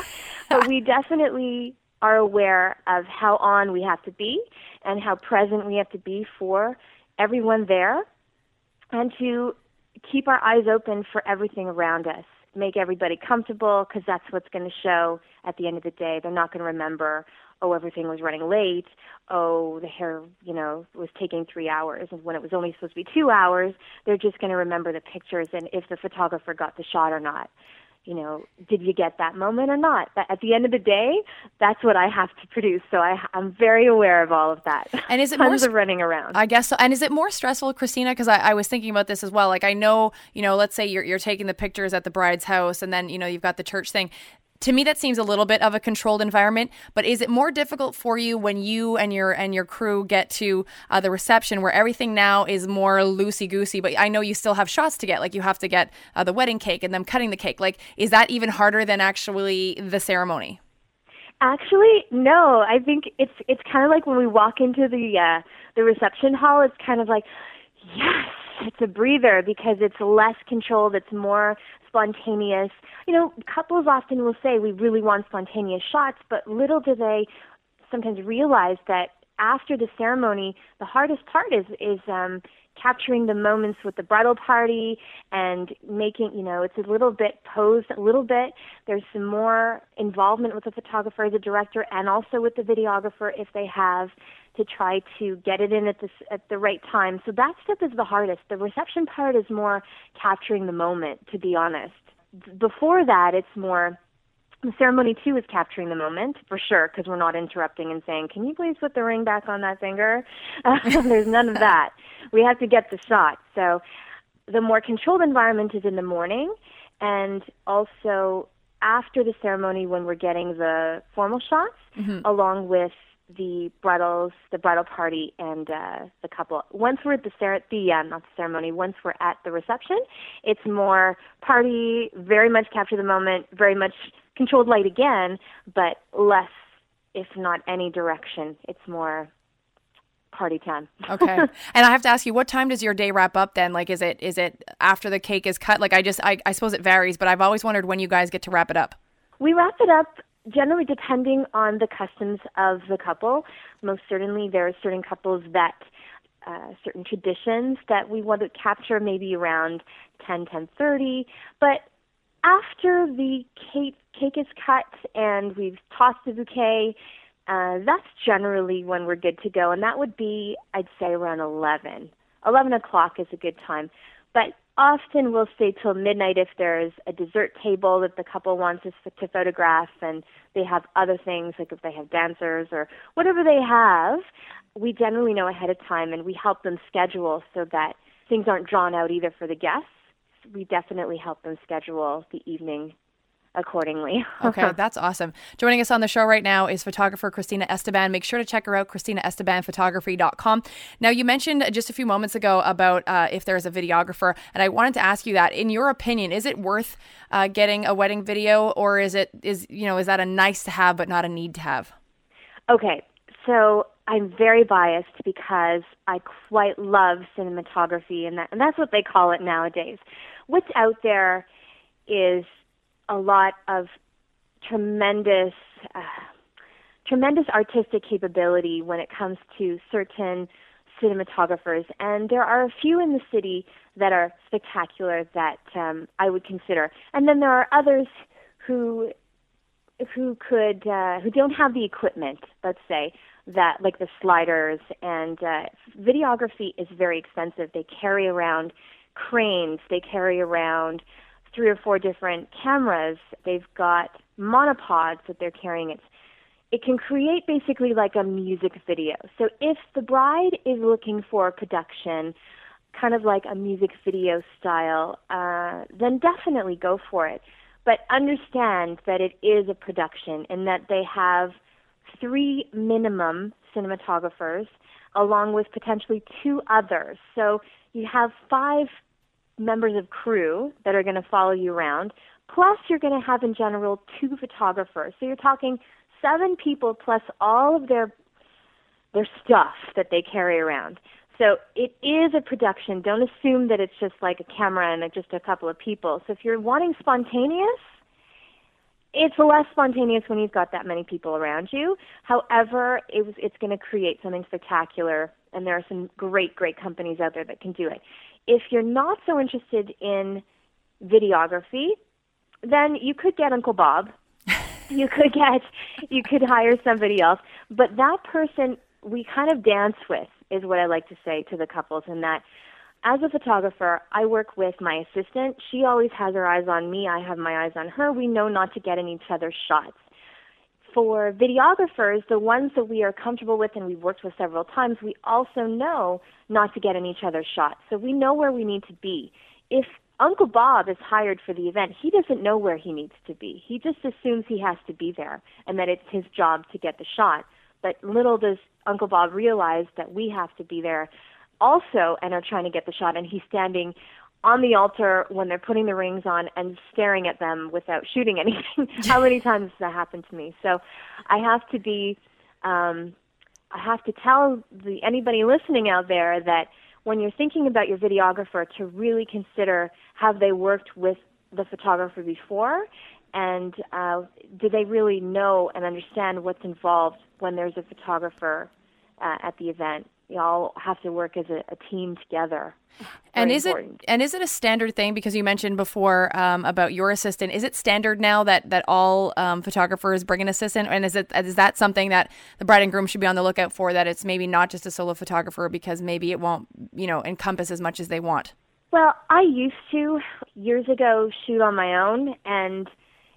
But we definitely are aware of how on we have to be and how present we have to be for everyone there, and to keep our eyes open for everything around us. Make everybody comfortable, because that's what's going to show at the end of the day. They're not going to remember, oh, everything was running late, oh, the hair, you know, was taking three hours, and when it was only supposed to be two hours, they're just going to remember the pictures and if the photographer got the shot or not. You know, did you get that moment or not? But at the end of the day, that's what I have to produce. So I, I'm very aware of all of that. And is it Tons more of running around? I guess so. And is it more stressful, Christina? Because I, I was thinking about this as well. Like, I know, you know, let's say you're you're taking the pictures at the bride's house, and then, you know, you've got the church thing. To me, that seems a little bit of a controlled environment, but is it more difficult for you when you and your and your crew get to uh, the reception, where everything now is more loosey-goosey, but I know you still have shots to get, like you have to get uh, the wedding cake and them cutting the cake. Like, is that even harder than actually the ceremony? Actually, no. I think it's it's kind of like when we walk into the uh, the reception hall, it's kind of like, yes, it's a breather, because it's less controlled, it's more spontaneous. You know, couples often will say we really want spontaneous shots, but little do they sometimes realize that after the ceremony, the hardest part is is um, capturing the moments with the bridal party and making, you know, it's a little bit posed, a little bit. There's some more involvement with the photographer, the director, and also with the videographer if they have, to try to get it in at the, at the right time. So that step is the hardest. The reception part is more capturing the moment, to be honest. Before that, it's more The ceremony, too, is capturing the moment, for sure, because we're not interrupting and saying, can you please put the ring back on that finger? Uh, there's none of that. We have to get the shot. So the more controlled environment is in the morning, and also after the ceremony when we're getting the formal shots, mm-hmm. along with the bridals, the bridal party, and uh, the couple. Once we're at the, cer- the uh, not the ceremony, once we're at the reception, it's more party, very much capture the moment, very much controlled light again, but less, if not any direction. It's more party time. Okay. And I have to ask you, what time does your day wrap up then? Like, is it is it after the cake is cut? Like, I just, I, I suppose it varies, but I've always wondered when you guys get to wrap it up. We wrap it up generally depending on the customs of the couple. Most certainly there are certain couples that, uh, certain traditions that we want to capture maybe around ten, ten thirty, but after the cake, cake is cut and we've tossed the bouquet, uh, that's generally when we're good to go. And that would be, I'd say, around eleven. eleven o'clock is a good time. But often we'll stay till midnight if there's a dessert table that the couple wants us to photograph and they have other things, like if they have dancers or whatever they have. We generally know ahead of time and we help them schedule so that things aren't drawn out either for the guests. We definitely help them schedule the evening accordingly. Okay, that's awesome. Joining us on the show right now is photographer Cristina Esteban. Make sure to check her out, Cristina Esteban Photography dot com. Now, you mentioned just a few moments ago about uh, if there's a videographer, and I wanted to ask you that. In your opinion, is it worth uh, getting a wedding video, or is it is you know is that a nice to have but not a need to have? Okay, so I'm very biased because I quite love cinematography, and that and that's what they call it nowadays. What's out there is a lot of tremendous, uh, tremendous artistic capability when it comes to certain cinematographers, and there are a few in the city that are spectacular that um, I would consider. And then there are others who who could uh, who don't have the equipment, let's say, that like the sliders, and uh, videography is very expensive. They carry around cranes, they carry around three or four different cameras, they've got monopods that they're carrying. It's, it can create basically like a music video. So if the bride is looking for a production, kind of like a music video style, uh, then definitely go for it. But understand that it is a production and that they have three minimum cinematographers along with potentially two others. So you have five members of crew that are going to follow you around, plus you're going to have in general two photographers. So you're talking seven people plus all of their their stuff that they carry around. So it is a production. Don't assume that it's just like a camera and just a couple of people. So if you're wanting spontaneous, it's less spontaneous when you've got that many people around you. However, it was, it's going to create something spectacular, and there are some great, great companies out there that can do it. If you're not so interested in videography, then you could get Uncle Bob. you could get, you could hire somebody else. But that person we kind of dance with is what I like to say to the couples, in that as a photographer, I work with my assistant. She always has her eyes on me. I have my eyes on her. We know not to get in each other's shots. For videographers, the ones that we are comfortable with and we've worked with several times, we also know not to get in each other's shots. So we know where we need to be. If Uncle Bob is hired for the event, he doesn't know where he needs to be. He just assumes he has to be there and that it's his job to get the shot. But little does Uncle Bob realize that we have to be there also and are trying to get the shot, and he's standing on the altar when they're putting the rings on and staring at them without shooting anything. How many times has that happened to me? So I have to be, um, I have to tell the anybody listening out there that when you're thinking about your videographer, to really consider, have they worked with the photographer before, and uh, do they really know and understand what's involved when there's a photographer uh, at the event? You all have to work as a, a team together. And is important. it and is it a standard thing? Because you mentioned before um, about your assistant. Is it standard now that that all um, photographers bring an assistant? And is it is that something that the bride and groom should be on the lookout for? That it's maybe not just a solo photographer, because maybe it won't, you know, encompass as much as they want. Well, I used to years ago shoot on my own, and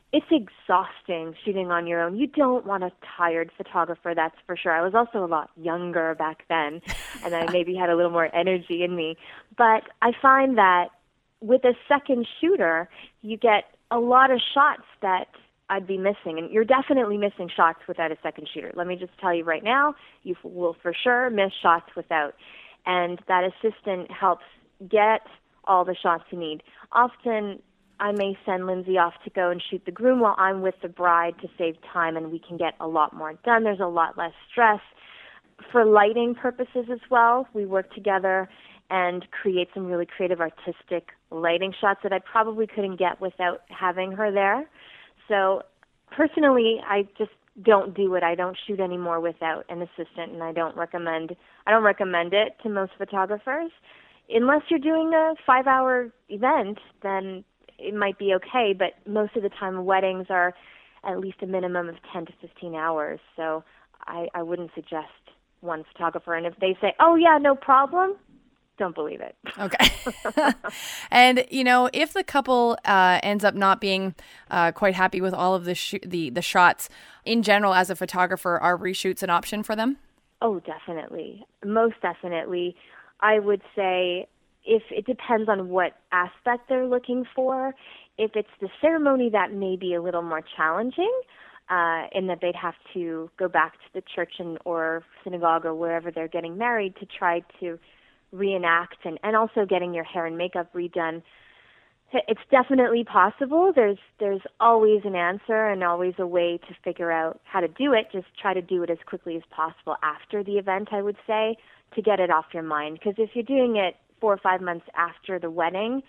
it's exhausting shooting on your own. You don't want a tired photographer, that's for sure. I was also a lot younger back then, and I maybe had a little more energy in me. But I find that with a second shooter, you get a lot of shots that I'd be missing. And you're definitely missing shots without a second shooter. Let me just tell you right now, you will for sure miss shots without. And that assistant helps get all the shots you need. Often, I may send Lindsay off to go and shoot the groom while I'm with the bride to save time, and we can get a lot more done. There's a lot less stress. For lighting purposes as well, we work together and create some really creative artistic lighting shots that I probably couldn't get without having her there. So personally, I just don't do it. I don't shoot anymore without an assistant, and I don't recommend I don't recommend it to most photographers. Unless you're doing a five-hour event, then it might be okay, but most of the time weddings are at least a minimum of ten to fifteen hours, so I, I wouldn't suggest one photographer. And if they say, oh, yeah, no problem, don't believe it. Okay. And, you know, if the couple uh, ends up not being uh, quite happy with all of the, sh- the the shots, in general, as a photographer, are reshoots an option for them? Oh, definitely. Most definitely. I would say if it depends on what aspect they're looking for. If it's the ceremony, that may be a little more challenging, uh, in that they'd have to go back to the church and or synagogue or wherever they're getting married to try to reenact, and, and also getting your hair and makeup redone. It's definitely possible. There's there's always an answer and always a way to figure out how to do it. Just try to do it as quickly as possible after the event, I would say, to get it off your mind. Because if you're doing it four or five months after the wedding,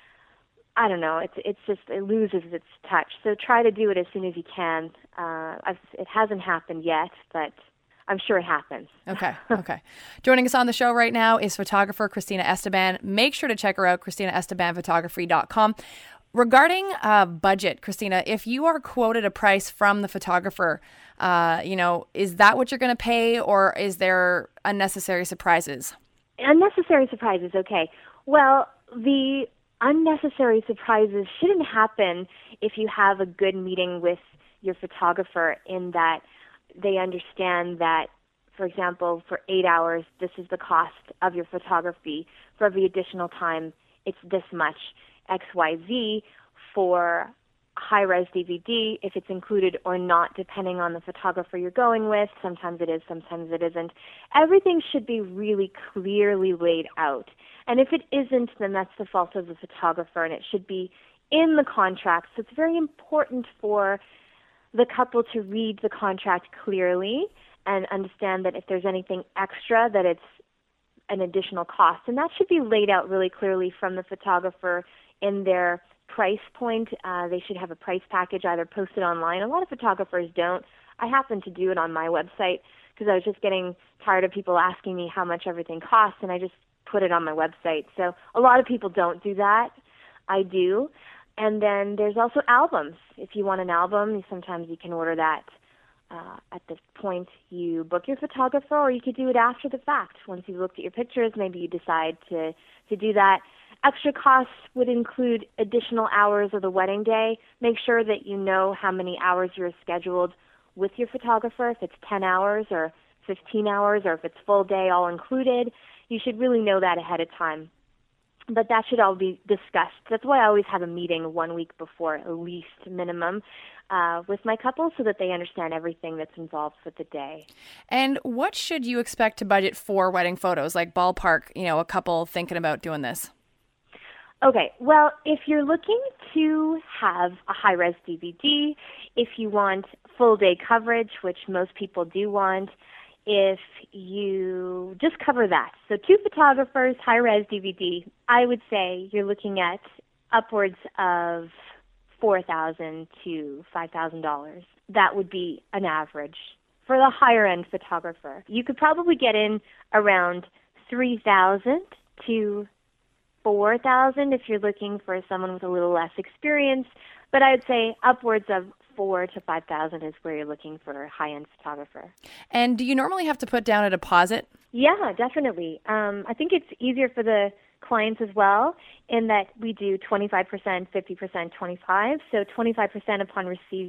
I don't know, it's it's just, it loses its touch. So try to do it as soon as you can. Uh, I've, it hasn't happened yet, but I'm sure it happens. Okay, okay. Joining us on the show right now is photographer Cristina Esteban. Make sure to check her out, Cristina Esteban Photography dot com. Regarding uh, budget, Cristina, if you are quoted a price from the photographer, uh, you know, is that what you're going to pay, or is there unnecessary surprises? Unnecessary surprises, okay. Well, the unnecessary surprises shouldn't happen if you have a good meeting with your photographer, in that they understand that, for example, for eight hours, this is the cost of your photography. For every additional time, it's this much, X Y Z. For high-res D V D, if it's included or not, depending on the photographer you're going with. Sometimes it is, sometimes it isn't. Everything should be really clearly laid out. And if it isn't, then that's the fault of the photographer, and it should be in the contract. So it's very important for the couple to read the contract clearly and understand that if there's anything extra, that it's an additional cost. And that should be laid out really clearly from the photographer in their price point. Uh, they should have a price package either posted online. A lot of photographers don't. I happen to do it on my website because I was just getting tired of people asking me how much everything costs, and I just put it on my website. So a lot of people don't do that. I do. And then there's also albums. If you want an album, sometimes you can order that uh, at the point you book your photographer, or you could do it after the fact. Once you've looked at your pictures, maybe you decide to, to do that. Extra costs would include additional hours of the wedding day. Make sure that you know how many hours you're scheduled with your photographer, if it's ten hours or fifteen hours, or if it's full day all included. You should really know that ahead of time. But that should all be discussed. That's why I always have a meeting one week before, at least minimum, uh, with my couple, so that they understand everything that's involved with the day. And what should you expect to budget for wedding photos? Like ballpark, you know, a couple thinking about doing this. Okay, well, if you're looking to have a high-res D V D, if you want full-day coverage, which most people do want, if you just cover that, so two photographers, high-res D V D, I would say you're looking at upwards of four thousand dollars to five thousand dollars. That would be an average for the higher-end photographer. You could probably get in around three thousand dollars to four thousand dollars if you're looking for someone with a little less experience, but I would say upwards of four to five thousand is where you're looking for a high-end photographer. And do you normally have to put down a deposit? Yeah, definitely. Um, I think it's easier for the clients as well, in that we do twenty-five percent, fifty percent, twenty-five. So twenty-five percent upon receive,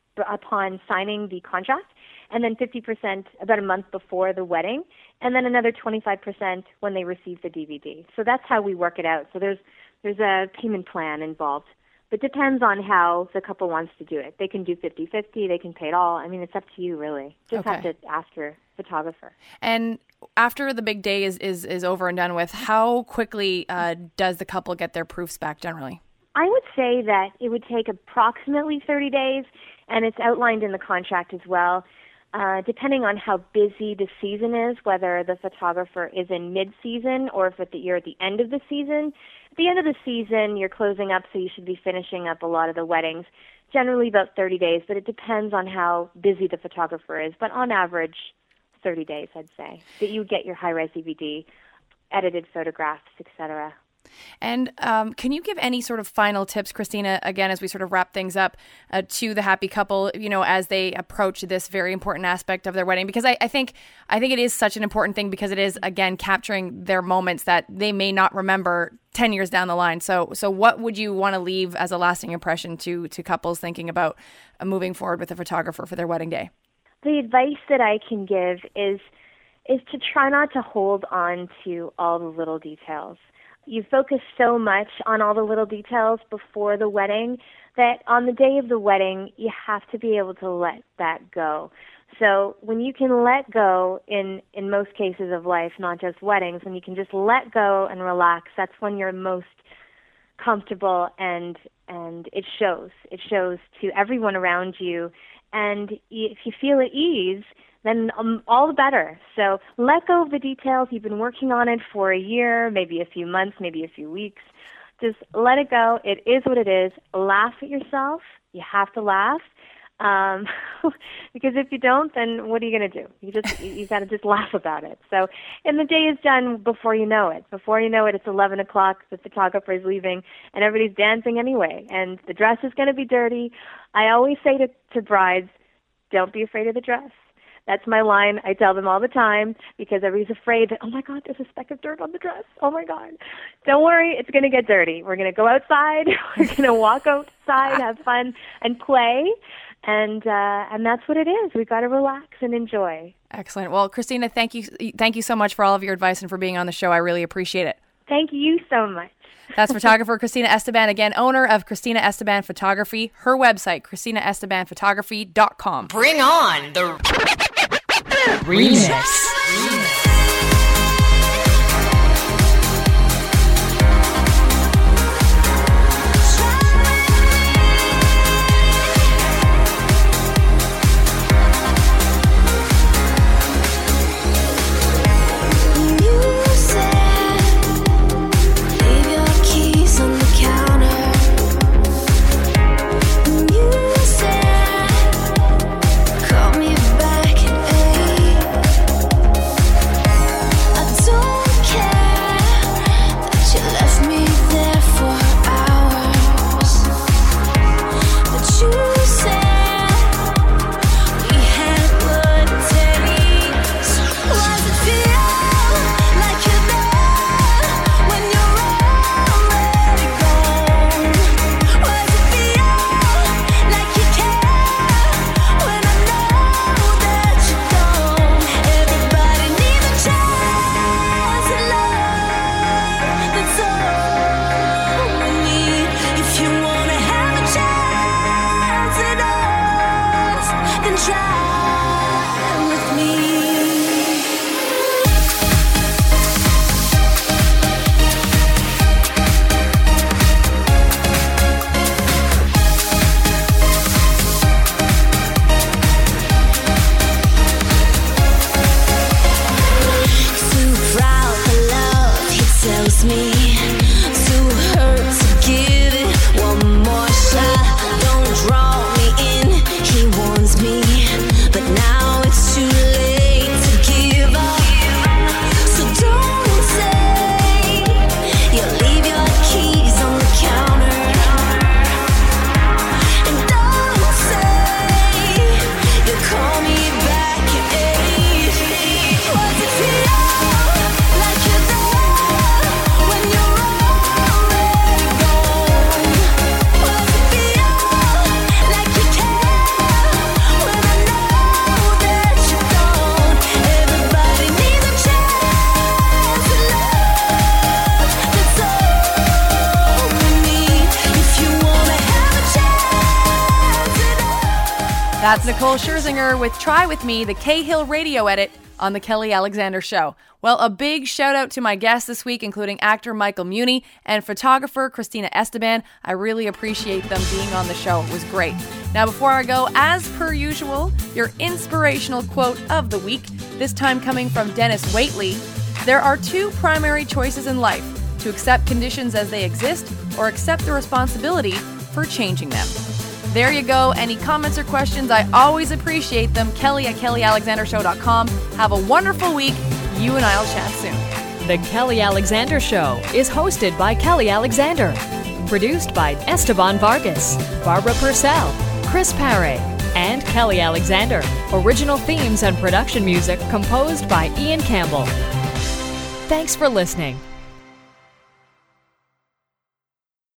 upon signing the contract, and then fifty percent about a month before the wedding, and then another twenty-five percent when they receive the D V D. So that's how we work it out. So there's there's a payment plan involved. But it depends on how the couple wants to do it. They can do fifty-fifty, they can pay it all. I mean, it's up to you, really. Just Okay. have to ask your photographer. And after the big day is, is, is over and done with, how quickly uh, does the couple get their proofs back generally? I would say that it would take approximately thirty days, and it's outlined in the contract as well. Uh, depending on how busy the season is, whether the photographer is in mid-season or if at the, you're at the end of the season. At the end of the season, you're closing up, so you should be finishing up a lot of the weddings, generally about thirty days, but it depends on how busy the photographer is. But on average, thirty days, I'd say, that you get your high-res D V D, edited photographs, et cetera. And um, can you give any sort of final tips, Christina, again, as we sort of wrap things up, uh, to the happy couple, you know, as they approach this very important aspect of their wedding? Because I, I think I think it is such an important thing, because it is, again, capturing their moments that they may not remember ten years down the line. So so what would you want to leave as a lasting impression to, to couples thinking about uh, moving forward with a photographer for their wedding day? The advice that I can give is is to try not to hold on to all the little details. You focus so much on all the little details before the wedding that on the day of the wedding, you have to be able to let that go. So when you can let go in, in most cases of life, not just weddings, when you can just let go and relax, that's when you're most comfortable, and and it shows. It shows to everyone around you. And if you feel at ease, then um, all the better. So let go of the details. You've been working on it for a year, maybe a few months, maybe a few weeks. Just let it go. It is what it is. Laugh at yourself. You have to laugh. Um, because if you don't, then what are you going to do? You just, you, you got to just laugh about it. So, and the day is done before you know it. Before you know it, it's eleven o'clock, the photographer is leaving, and everybody's dancing anyway, and the dress is going to be dirty. I always say to, to brides, don't be afraid of the dress. That's my line. I tell them all the time, because everybody's afraid that, oh my God, there's a speck of dirt on the dress. Oh my God. Don't worry, it's going to get dirty. We're going to go outside. We're going to walk outside, have fun, and play. And uh, and that's what it is. We've got to relax and enjoy. Excellent. Well, Christina, thank you, thank you so much for all of your advice and for being on the show. I really appreciate it. Thank you so much. That's photographer Christina Esteban, again, owner of Christina Esteban Photography. Her website, christina esteban photography dot com. Bring on the remix. remix. When That's Nicole Scherzinger with Try With Me, the Cahill radio edit on The Kelly Alexander Show. Well, a big shout out to my guests this week, including actor Michael Muhney and photographer Christina Esteban. I really appreciate them being on the show. It was great. Now, before I go, as per usual, your inspirational quote of the week, this time coming from Dennis Waitley. There are two primary choices in life: to accept conditions as they exist or accept the responsibility for changing them. There you go. Any comments or questions, I always appreciate them. Kelly at kelly alexander show dot com. Have a wonderful week. You and I will chat soon. The Kelly Alexander Show is hosted by Kelly Alexander. Produced by Esteban Vargas, Barbara Purcell, Chris Paré, and Kelly Alexander. Original themes and production music composed by Ian Campbell. Thanks for listening.